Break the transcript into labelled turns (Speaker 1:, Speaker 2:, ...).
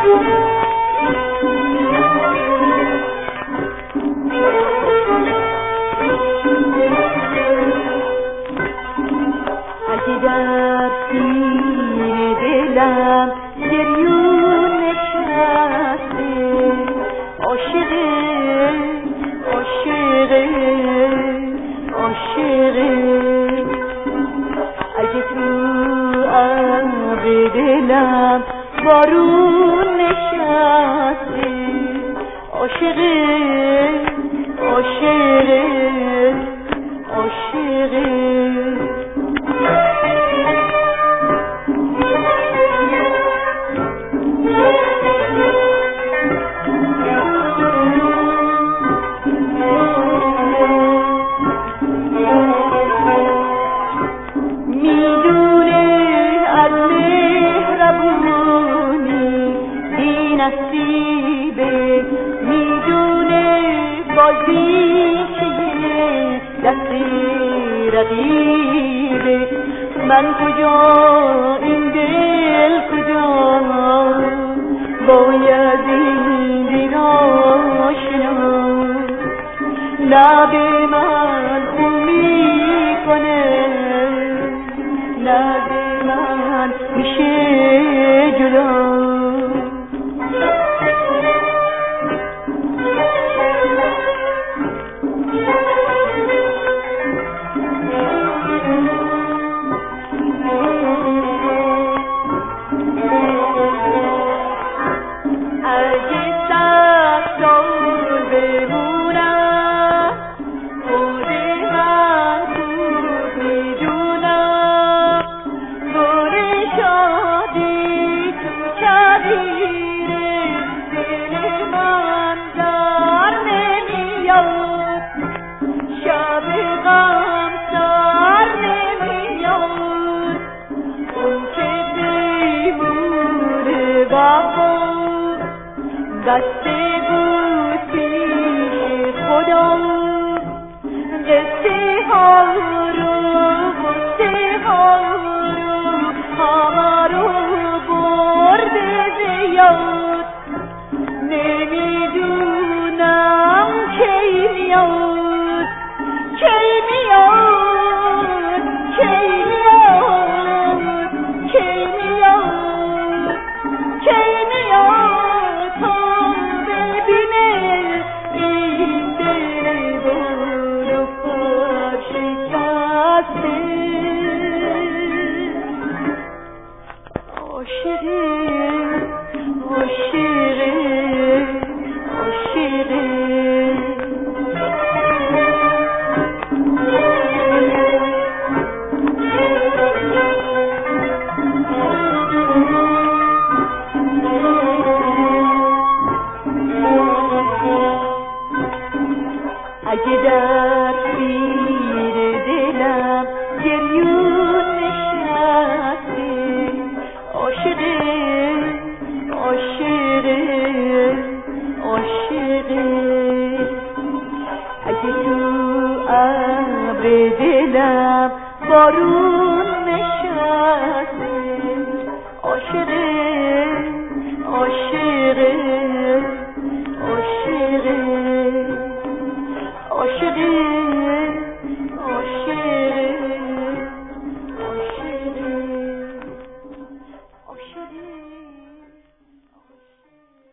Speaker 1: اگه در سینه دلم گریون نشسته، عاشقه عاشقه عاشقه، اگه تو ابر دلم بارون نشسته، عاشقه عاشقه عاشقه. نصیبه میدونه بازی چیه، دست رقیبه، من کجا این دل کجا، باید این دل آشنا، لب من خون میکنه، لب من میشه جدا. بسته بود پیش خدا، قصه ها رو قصه ها رو همه رو برده زیاد، نمیدونم کی میاد کی میاد کی میاد کی میاد کی میاد، اگه در سینه دلم گریون نشسته، عاشقه عاشقه عاشقه، اگه تو ابر دلم بارون نشسته، عاشقه عاشقه عاشقه عاشقه.